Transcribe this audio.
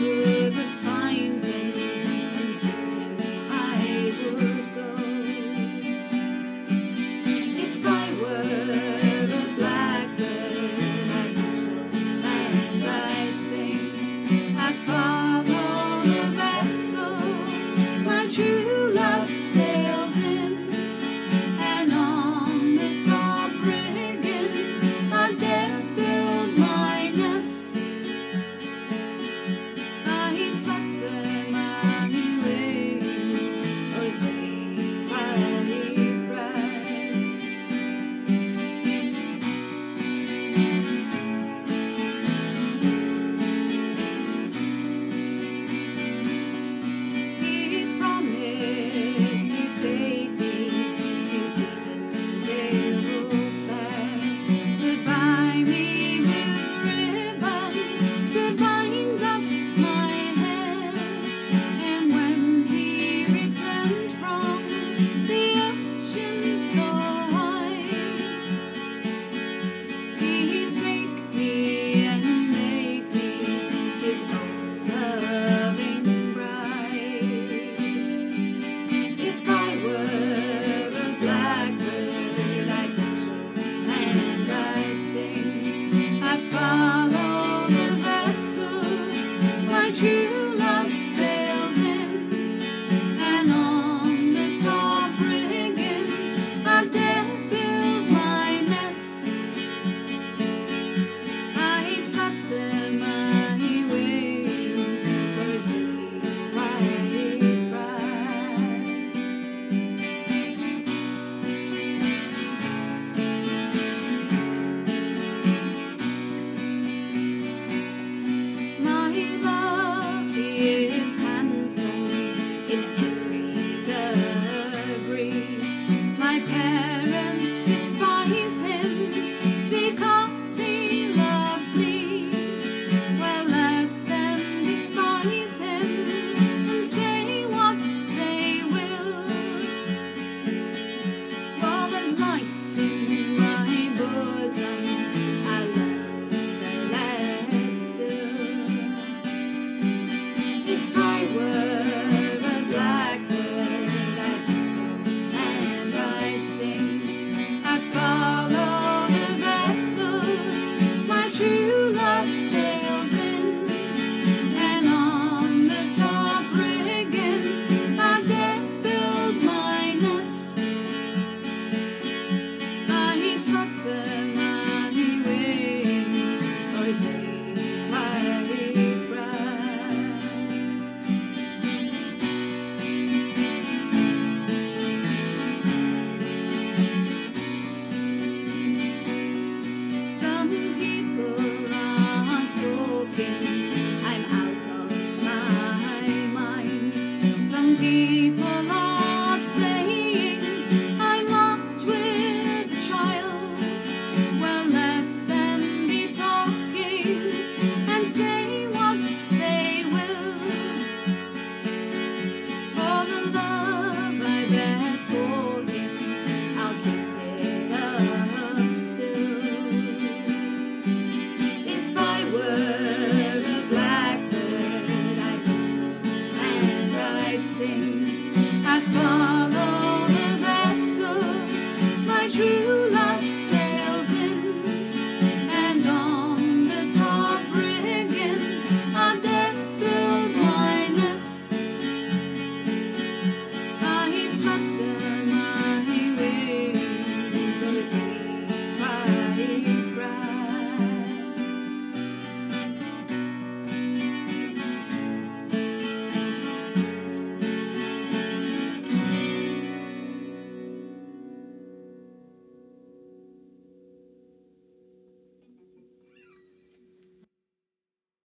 could but find him, and to him I would go. If I were a blackbird, I'd whistle and I'd sing. I'd follow the vessel my true love sails in, and on the top rigging I'd there build my nest. I'd flutter my wings or his lily white breast. He promised to take me to Eatondale Fair, to buy me blue ribbon, to bind up my hair. And when he returned from the ocean so high, he'd take me and make me his own loving bride. If I were a blackbird, I'd whistle and I'd sing. I'd follow the vessel my true love sails in, and on the top rigging I'd there build my nest. I'd flutter my wings or his lily white breast. My love, he is handsome in every degree. My parents despise him because he loves me. Well, let them despise him and say what they will. While there's life in my bosom, I love the lad still. If I were a blackbird, I'd whistle and I'd sing. I'd follow the vessel my true love sails in, and on the top rigging I'd there build my nest. I'd flutter my wings or his lily white breast. Some people are talking I'm out of my mind. Some people are saying I'm not with a child. Well, let them be talking and say what they will. For the love I bear for him, I'll keep it up still. If I were a blackbird, I'd whistle and I'd sing. I'd follow